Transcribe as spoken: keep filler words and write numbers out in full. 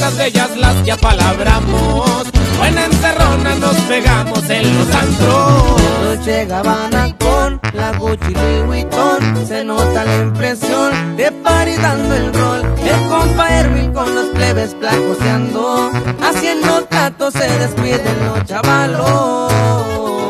cosas bellas las que apalabramos. Buena encerrona nos pegamos en los antros. Dolce Gabbana con la Gucci Louis Vuitton, se nota la impresión de party dando el rol. El compa Erwin con los plebes placoseando, haciendo tratos se despiden los chavalos.